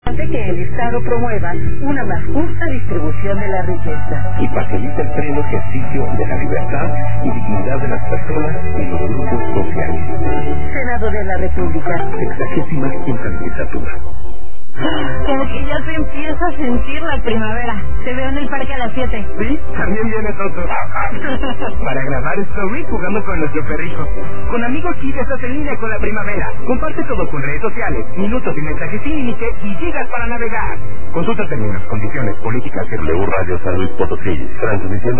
Hace que el Estado promueva una más justa distribución de la riqueza y facilite el pleno ejercicio de la libertad y dignidad de las personas y los grupos sociales. Senado de la República. 65ª legislatura. Como que ya se empieza a sentir la primavera. Te veo en el parque a las 7. Sí, también viene Toto. Para grabar stories jugando con nuestro perrijo. Con amigos sí estás en línea con la primavera. Comparte todo con redes sociales, minutos y mensajes sin límite y gigas para navegar. Consulta términos, condiciones, políticas. W Radio San Luis Potosí, transmitiendo